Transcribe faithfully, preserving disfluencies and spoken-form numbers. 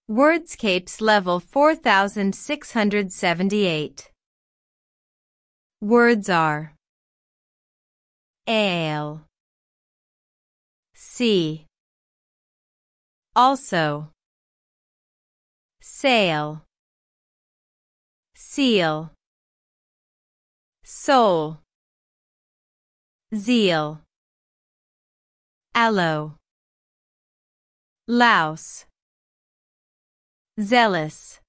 Wordscapes level four thousand six hundred seventy-eight. Words are ale, see, also, sail, seal, soul, zeal, aloe, louse, zealous.